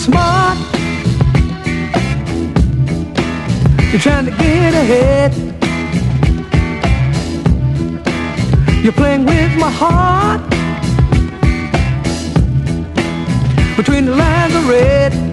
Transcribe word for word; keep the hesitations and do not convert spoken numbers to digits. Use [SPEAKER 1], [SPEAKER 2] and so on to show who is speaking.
[SPEAKER 1] smart. You're trying to get ahead. You're playing with my heart. Between the lines of red.